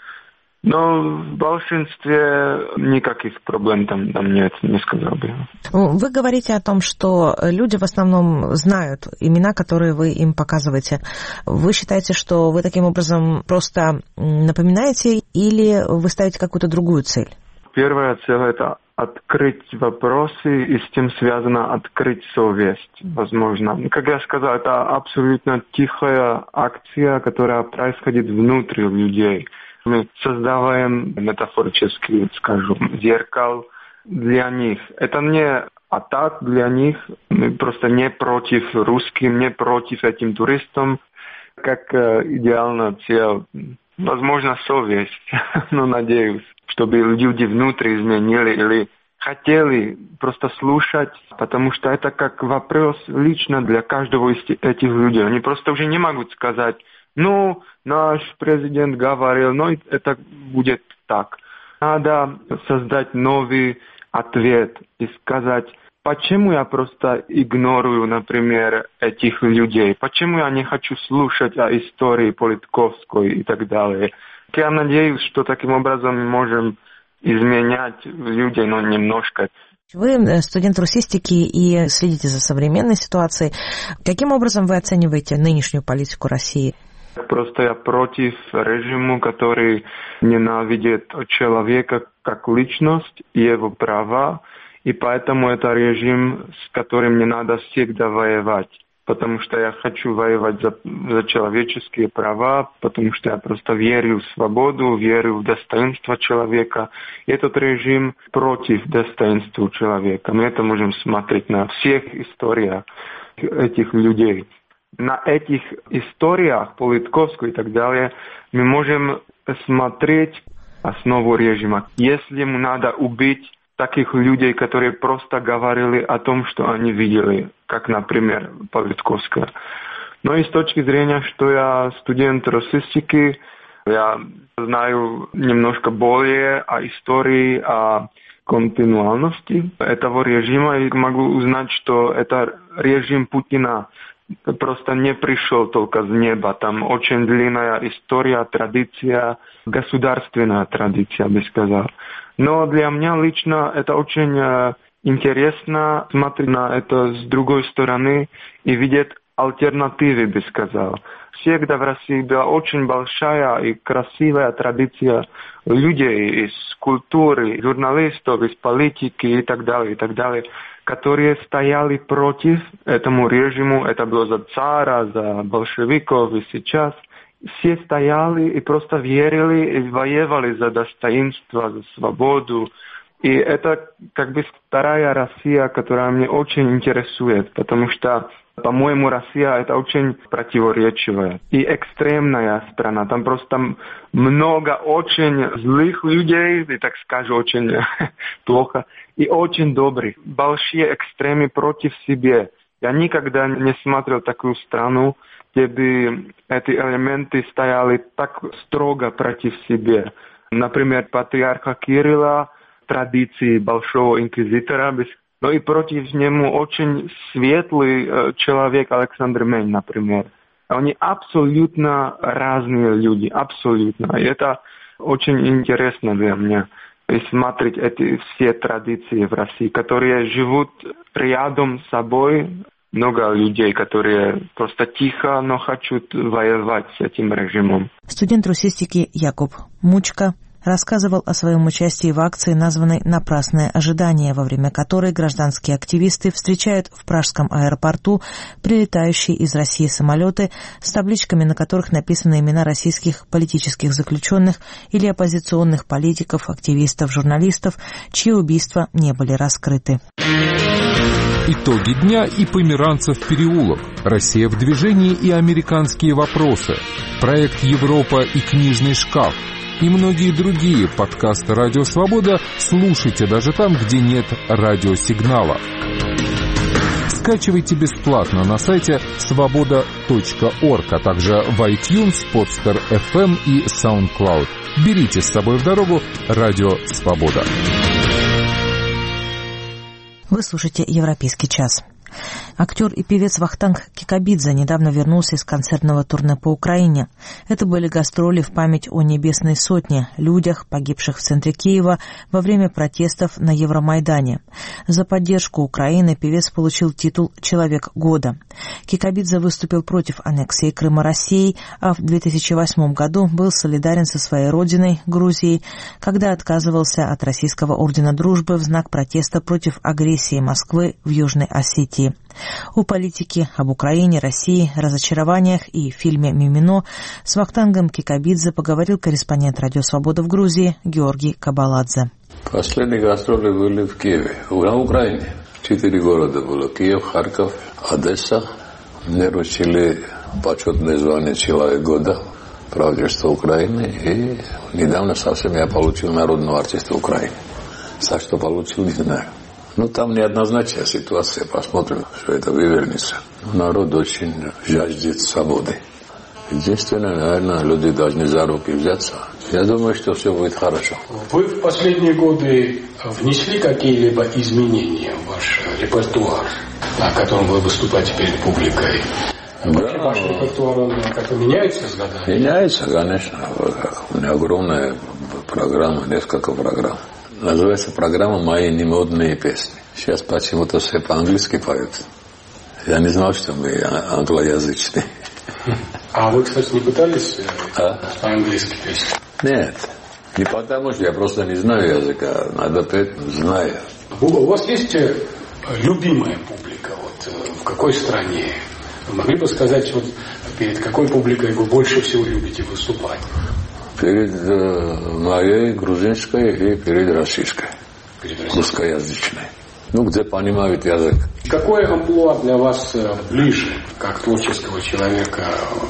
Но в большинстве никаких проблем там нет, не сказал бы. Вы говорите о том, что люди в основном знают имена, которые вы им показываете. Вы считаете, что вы таким образом просто напоминаете, или вы ставите какую-то другую цель? Первая цель – это открыть вопросы, и с тем связано открыть совесть, возможно. Как я сказал, это абсолютно тихая акция, которая происходит внутри людей. Мы создаваем, метафорически скажем, зеркало для них. Это не атак для них, мы просто не против русским, не против этим туристам, как идеальная цель. Возможно, совесть, но надеюсь, чтобы люди внутри изменили или хотели просто слушать, потому что это как вопрос лично для каждого из этих людей. Они просто уже не могут сказать: ну, наш президент говорил, но это будет так. Надо создать новый ответ и сказать: почему я просто игнорирую, например, этих людей? Почему я не хочу слушать о истории Политковской и так далее? Я надеюсь, что таким образом мы можем изменять людей, но немножко. Вы студент русистики и следите за современной ситуацией. Каким образом вы оцениваете нынешнюю политику России? Просто я против режима, который ненавидит человека как личность и его права, и поэтому это режим, с которым не надо всегда воевать. Потому что я хочу воевать за человеческие права, потому что я просто верю в свободу, верю в достоинство человека. И этот режим против достоинства человека. Мы это можем смотреть на всех историях этих людей. На этих историях, Политковской и так далее, мы можем смотреть основу режима. Если ему надо убить таких людей, которые просто говорили о том, что они видели, как, например, Политковская. Но и с точки зрения, что я студент русистики, я знаю немножко более о истории, о континуальности этого режима, и могу узнать, что это режим Путина просто не пришел только с неба. Там очень длинная история, традиция, государственная традиция, я бы сказал. Но для меня лично это очень интересно смотреть на это с другой стороны и видеть альтернативы, бы сказал. Всегда в России была очень большая и красивая традиция людей из культуры, журналистов, из политики и так далее, которые стояли против этому режиму. Это было за цара, за большевиков и сейчас. Все стояли и просто верили и воевали за достоинство, за свободу. И это как бы вторая Россия, которая меня очень интересует, потому что, по-моему, Россия это очень противоречивая и экстремная страна. Там просто много очень злых людей, и так скажу, очень плохо, и очень добрых. Большие экстремы против себя. Я никогда не смотрел такую страну, где бы эти элементы стояли так строго против себя. Например, патриарха Кирилла, традиции Большого инквизитора, но и против него очень светлый человек Александр Мень, например. Они абсолютно разные люди, абсолютно. И это очень интересно для меня. и смотреть эти все традиции в России, которые живут рядом с собой. Много людей, которые просто тихо, но хотят воевать с этим режимом. Студент русистики Якуб Мучка рассказывал о своем участии в акции, названной «Напрасное ожидание», во время которой гражданские активисты встречают в пражском аэропорту прилетающие из России самолеты с табличками, на которых написаны имена российских политических заключенных или оппозиционных политиков, активистов, журналистов, чьи убийства не были раскрыты. Итоги дня и Померанцев переулок, Россия в движении и американские вопросы, проект Европа и книжный шкаф и многие другие подкасты «Радио Свобода» слушайте даже там, где нет радиосигнала. Скачивайте бесплатно на сайте svoboda.org, а также в iTunes, Podster FM и SoundCloud. Берите с собой в дорогу «Радио Свобода». Вы слушаете «Европейский час». Актер и певец Вахтанг Кикабидзе недавно вернулся из концертного турне по Украине. Это были гастроли в память о Небесной Сотне, людях, погибших в центре Киева во время протестов на Евромайдане. За поддержку Украины певец получил титул «Человек года». Кикабидзе выступил против аннексии Крыма Россией, а в 2008 году был солидарен со своей родиной, Грузией, когда отказывался от Российского ордена Дружбы в знак протеста против агрессии Москвы в Южной Осетии. О политике, об Украине, России, разочарованиях и фильме «Мимино» с Вахтангом Кикабидзе поговорил корреспондент «Радио Свобода» в Грузии Георгий Кабаладзе. Последние гастроли были в Киеве, на Украине. 4 города было: Киев, Харьков, Одесса. Мне вручили почетное звание «Человек года», правительство Украины. И недавно совсем я получил народного артиста Украины. За что получил, не знаю. Ну, там неоднозначная ситуация, посмотрим, что это вывернется. Народ очень жаждет свободы. Единственное, наверное, люди должны за руки взяться. Я думаю, что все будет хорошо. Вы в последние годы внесли какие-либо изменения в ваш репертуар, на котором вы выступаете перед публикой? Да. Ваш репертуар, он как-то меняется с годами? Меняется, конечно. У меня огромная программа, несколько программ. Называется программа «Мои немодные песни». Сейчас почему-то все по-английски поют. Я не знал, что мы англоязычные. А вы, кстати, не пытались по-английски петь? Нет. Не потому, что я просто не знаю языка. Надо петь, зная. У вас есть любимая публика? Вот в какой стране? Вы могли бы сказать, вот перед какой публикой вы больше всего любите выступать? Перед моей грузинской и перед российской. Русскоязычной. Ну, где понимают язык. Какое амплуа для вас ближе, как творческого человека,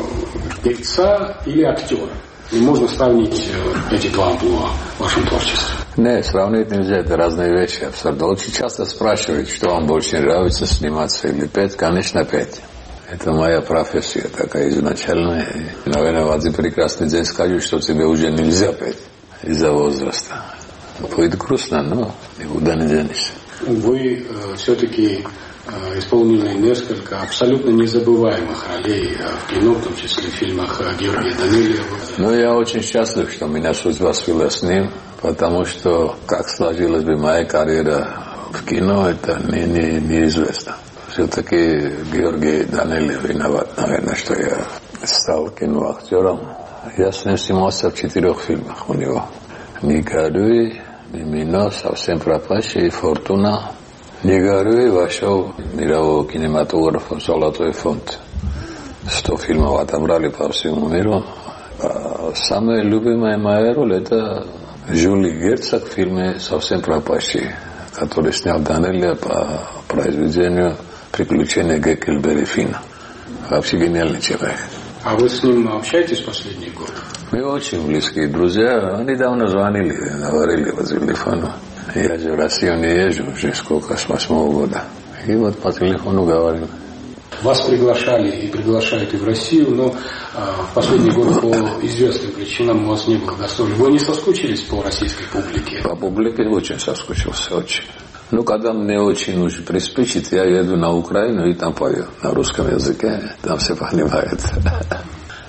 певца или актера? И можно сравнить эти два амплуа в вашем творчестве? Нет, сравнить нельзя, это разные вещи абсолютно. Очень часто спрашивают, что вам больше нравится, сниматься или петь. Конечно, петь. Это моя профессия такая изначальная. И, наверное, в один прекрасный день скажу, что тебе уже нельзя петь из-за возраста. Будет грустно, но никуда не денешься. Вы все-таки исполнили несколько абсолютно незабываемых ролей в кино, в том числе в фильмах Георгия Данелия. Ну, я очень счастлив, что меня судьба свела с ним, потому что, как сложилась бы моя карьера в кино, это неизвестно. Все-таки Георгий Данелия виноват, наверное, что я стал киноактером. Я с ним снимался в 4 фильмах у него. «Не горюй», «Мимино», «Совсем пропащий», «Фортуна». «Не горюй» вошел в мирового кинематографа «Золотой фонд». 100 фильмов отобрали по всему миру. А самая любимая моя роль – это Жюли Герцог в фильме «Совсем пропащий», который снял Данелия по произведению «Приключения Геккельбери Финна». Вообще гениальный человек. А вы с ним общаетесь последние годы? Мы очень близкие друзья. Недавно звонили, говорили по телефону. Я же в Россию не езжу уже сколько, с 8 года. И вот по телефону говорим. Вас приглашали и приглашают и в Россию, но в последние годы по известным причинам у вас не было гастролей. Вы не соскучились по российской публике? По публике очень соскучился, очень. Ну, когда мне очень уж приспичит, я еду на Украину и там пою на русском языке. Там все понимают.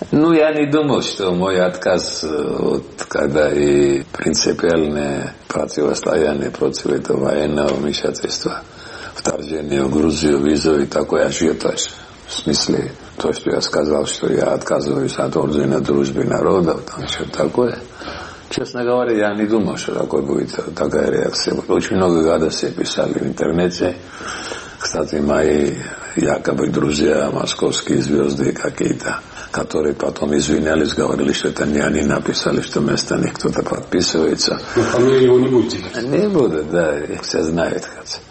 Ну, я не думал, что мой отказ, вот, когда и принципиальное противостояние против этого военного вмешательства, вторжение в Грузию, вызовет такой ажиотаж. В смысле, то, что я сказал, что я отказываюсь от ордена дружбы народов, там что-то такое. Честно говоря, я не думал, что такой будет такая реакция. Очень много гадостей писали в интернете. Кстати, мои якобы друзья, московские звезды какие-то, которые потом извинялись, говорили, что это не они написали, что вместо них кто-то подписывается. Но фамилию его не будете? Не буду, да, их все знают.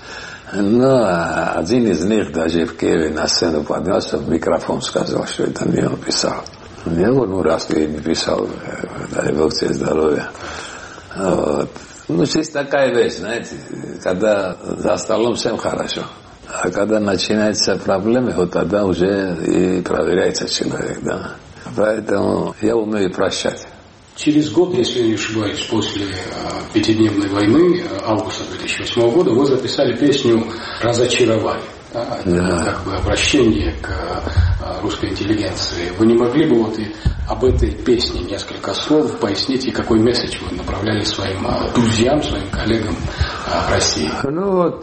Но один из них даже в Киеве на сцену поднялся, в микрофон сказал, что это не он писал. Я говорю, ну раз ты не писал, дай Бог тебе здоровья. Вот. Ну, здесь такая вещь, знаете, когда за столом всем хорошо. А когда начинаются проблемы, вот тогда уже и проверяется человек, да. Поэтому я умею прощать. Через год, если я не ошибаюсь, после пятидневной войны, августа 2008 года, вы записали песню «Разочаровали». Да, это как бы обращение к русской интеллигенции. Вы не могли бы вот и об этой песне несколько слов пояснить, и какой месседж вы направляли своим друзьям, своим коллегам в России? Ну вот,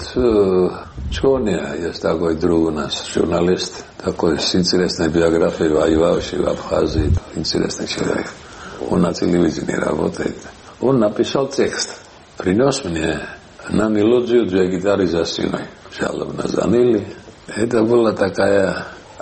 Чоня, есть такой друг у нас, журналист, такой с интересной биографией, воевавший в Абхазии, интересный человек. Он на телевидении работает. Он написал текст, принес мне на мелодию 2 гитары за стеной. Жалобно заныли. Это было такое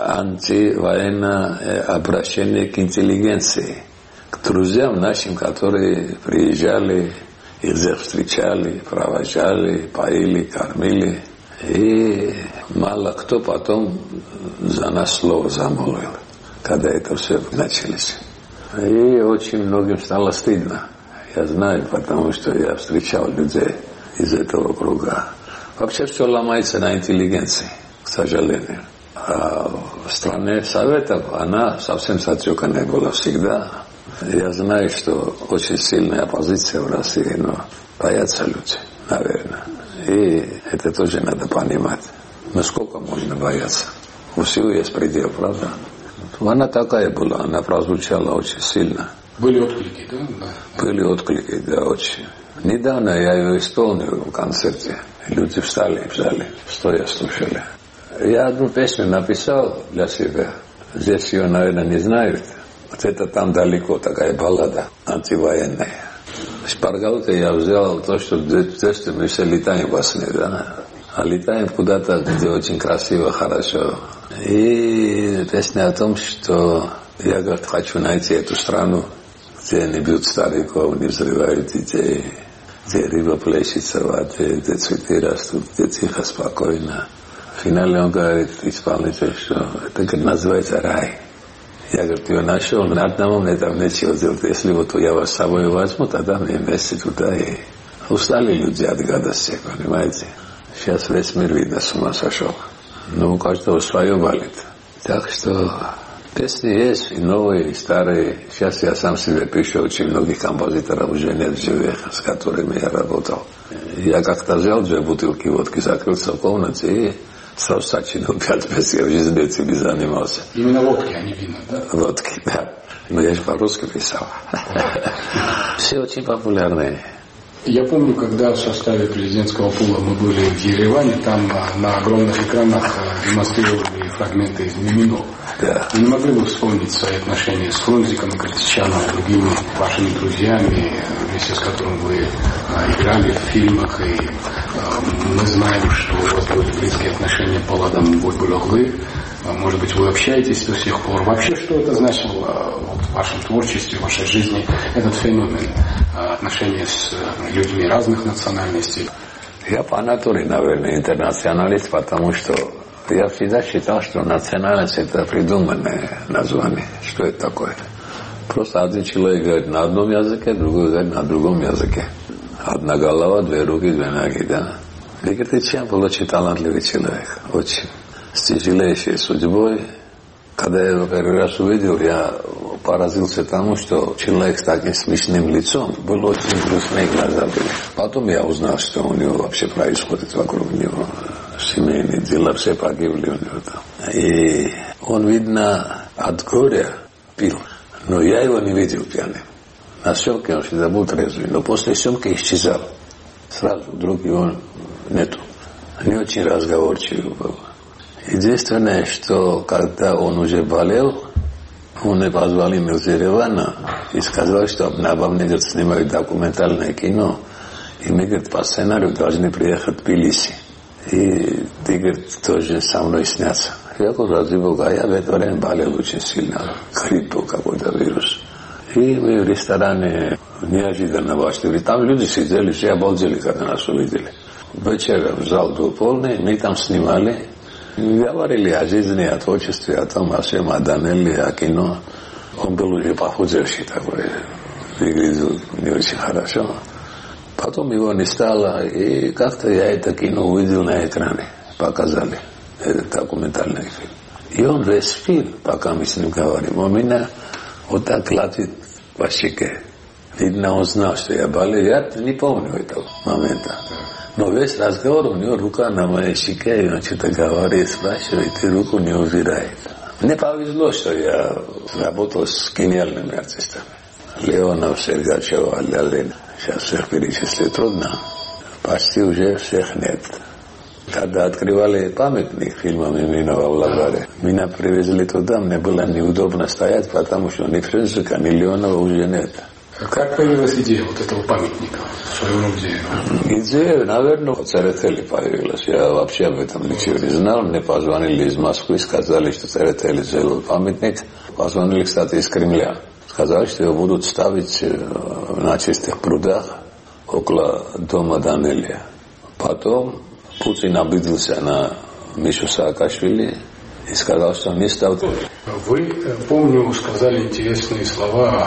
антивоенное обращение к интеллигенции, к друзьям нашим, которые приезжали, их всех встречали, провожали, поили, кормили. И мало кто потом за нас слово замолвил, когда это все началось. И очень многим стало стыдно. Я знаю, потому что я встречал людей из этого круга. Вообще все ломается на интеллигенции, к сожалению. А в стране Советов она совсем сотеканная была всегда. Я знаю, что очень сильная оппозиция в России, но боятся люди, наверное. И это тоже надо понимать. Но сколько можно бояться? У всего есть предел, правда? Она такая была, она прозвучала очень сильно. Были отклики, да? Были отклики, да, очень. Недавно я ее исполнил в концерте. Люди встали в зале, стоя слушали. Я одну песню написал для себя. Здесь ее, наверное, не знают. Вот это там далеко, такая баллада антивоенная. Шпаргалкой я взял то, что в детстве мы все летаем во сне, да. А летаем куда-то, где очень красиво, хорошо. И песня о том, что я, говорит, хочу найти эту страну, где не бьют стариков, не взрывают детей, где рыба плещется в воде, где цветы растут, где тихо, спокойно. В финале он говорит, исполнитель, что это называется рай. Я, говорит, ее нашел, на одному мне там нечего делать. Если вот я вас с собой возьму, тогда мне вместе туда и... Устали люди от гадости, понимаете? Сейчас весь мир, видно, с ума сошел. Но у каждого свое валит. Так что песни есть, и новые, и старые. Сейчас я сам себе пишу, очень многих композиторов уже нет в живых, с которыми я работал. Я как-то взял 2 бутылки водки, закрылся в комнате и сразу сочинил 5 песен. Я в жизни этим не занимался. Именно водки, а не вина, да? Водки, да. Но я же по-русски писал. Все очень популярные. Я помню, когда в составе президентского пула мы были в Ереване, там на огромных экранах демонстрировали фрагменты из «Мимино». Да. Вы не могли бы вспомнить свои отношения с Фрунзиком и Критичаном, другими вашими друзьями, вместе с которыми вы играли в фильмах, и мы знаем, что у вас были близкие отношения по ладам Бульбулёглы. Может быть, вы общаетесь до сих пор. Вообще, что это значило в вашем творчестве, в вашей жизни, этот феномен отношения с людьми разных национальностей? Я по натуре, наверное, интернационалист, потому что я всегда считал, что национальность – это придуманное название. Что это такое? Просто один человек говорит на одном языке, другой говорит на другом языке. Одна голова, 2 руки, 2 ноги, да? Критичан был очень талантливый человек, очень. С тяжелейшей судьбой. Когда я его первый раз увидел, я поразился тому, что человек с таким смешным лицом, был очень грустные глаза были. Потом я узнал, что у него вообще происходит вокруг него. Семейные дела все погибли у него там. И он, видно, от горя пил. Но я его не видел пьяным. На съемке он всегда был трезвый, но после съемки исчезал. Сразу вдруг его нету. Не очень разговорчивый был. Единственное, что когда он уже болел, он позвали меня из Еревана и сказал, что обо мне, говорит, снимают документальное кино, и мы, говорит, по сценарию должны приехать в Тбилиси. И ты, говорит, тоже со мной сняться. Я говорю, ради Бога, я в это время болел очень сильно, грипп был какой-то вирус. И мы в ресторане неожиданно вошли. Там люди сидели, все обалдели, когда нас увидели. Вечер зал был полный, мы там снимали. Говорили о жизни, о творчестве, о том, о всем, о Данелле, о кино. Он был уже похудевший такой, выглядел не очень хорошо. Потом его не стало, и как-то я это кино увидел на экране, показали, этот документальный фильм. И он весь фильм, пока мы с ним говорим, у меня вот так гладит по щеке. Видно, он знал, что я болею, я не помню этого момента. Но весь разговор, у него рука на моей щеке, и он что-то говорит, спрашивает, и руку не убирает. Мне повезло, что я работал с гениальными артистами. Леонов, Сергачев, Алялин. Сейчас всех перечислить трудно. Почти уже всех нет. Когда открывали памятник фильмам Еминова в Лагаре, меня привезли туда, мне было неудобно стоять, потому что ни Френзика, ни Леонова уже нет. Как появилась идея вот этого памятника в своем музее? Идея, наверное, в Церетели появилась. Я вообще об этом ничего не знал. Мне позвонили из Москвы, сказали, что Церетели сделал памятник. Позвонили, кстати, из Кремля. Сказали, что его будут ставить на чистых прудах около дома Данелия. Потом Путин обиделся на Мишу Саакашвили и сказал, что он не ставит. Вы, помню, сказали интересные слова,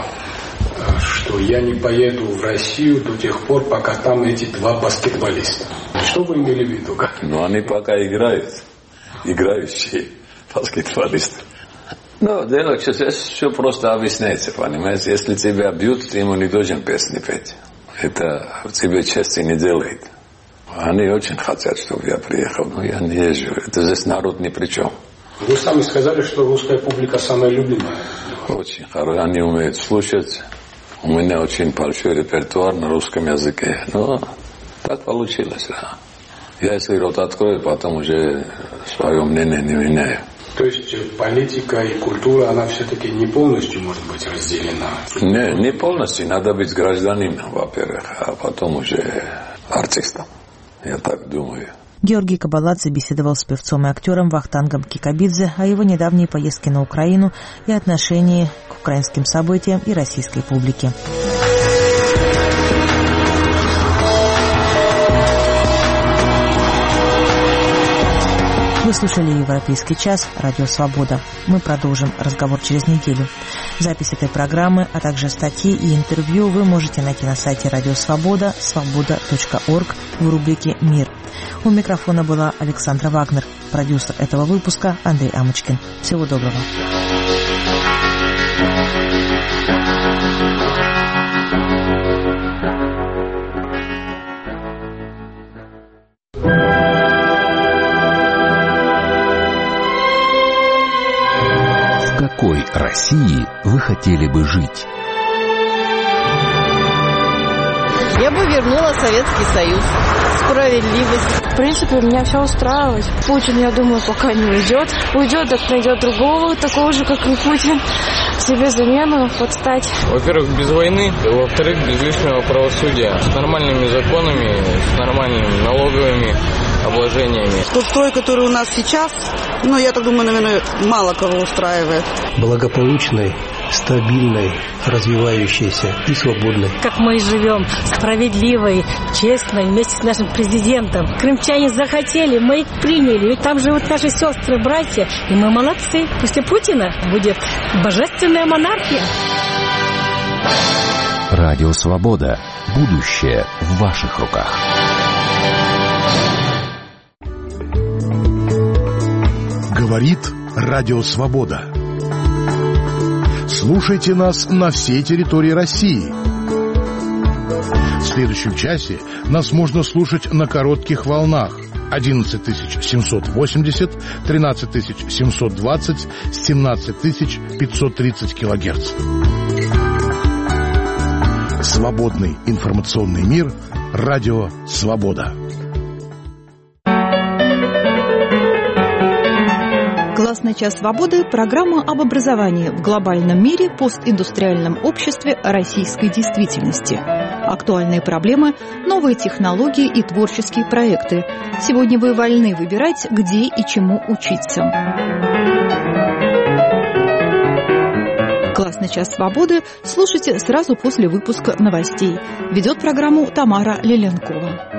что я не поеду в Россию до тех пор, пока там эти два баскетболиста. Что вы имели в виду? Ну, они пока играют. Играющие баскетболисты. Ну, дело, что здесь все просто объясняется, понимаете? Если тебя бьют, ты ему не должен песни петь. Это тебе чести не делает. Они очень хотят, чтобы я приехал, но я не езжу. Это здесь народ ни при чем. Вы сами сказали, что русская публика самая любимая. Очень хорошо. Они умеют слушать. У меня очень большой репертуар на русском языке. Но так получилось, да. Я если рот открою, потом уже свое мнение не меняю. То есть политика и культура, она все-таки не полностью может быть разделена? Не полностью. Надо быть гражданином, во-первых, а потом уже артистом. Я так думаю. Георгий Кабаладзе беседовал с певцом и актером Вахтангом Кикабидзе о его недавней поездке на Украину и отношении к украинским событиям и российской публике. Вы слушали «Европейский час», радио «Свобода». Мы продолжим разговор через неделю. Запись этой программы, а также статьи и интервью вы можете найти на сайте радио «Свобода», svoboda.org в рубрике «Мир». У микрофона была Александра Вагнер, продюсер этого выпуска Андрей Амочкин. Всего доброго. В какой России вы хотели бы жить? Я бы вернула Советский Союз. Справедливость. В принципе, меня все устраивает. Путин, я думаю, пока не уйдет. Уйдет, так найдет другого, такого же, как и Путин. Себе замену подстать. Во-первых, без войны. Во-вторых, без лишнего правосудия. С нормальными законами, с нормальными налоговыми обложениями. Тот строй, который у нас сейчас, я так думаю, наверное, мало кого устраивает. Благополучной, стабильной, развивающейся и свободной. Как мы и живем, справедливой, честной, вместе с нашим президентом. Крымчане захотели, мы их приняли. Ведь там живут наши сестры, братья, и мы молодцы. После Путина будет божественная монархия. Радио «Свобода». Будущее в ваших руках. Говорит Радио «Свобода». Слушайте нас на всей территории России. В следующем часе нас можно слушать на коротких волнах 11780, 13720, 17530 килогерц. Свободный информационный мир. Радио «Свобода». «Классный час свободы» – программа об образовании в глобальном мире, постиндустриальном обществе, российской действительности. Актуальные проблемы, новые технологии и творческие проекты. Сегодня вы вольны выбирать, где и чему учиться. «Классный час свободы» слушайте сразу после выпуска новостей. Ведет программу Тамара Лиленкова.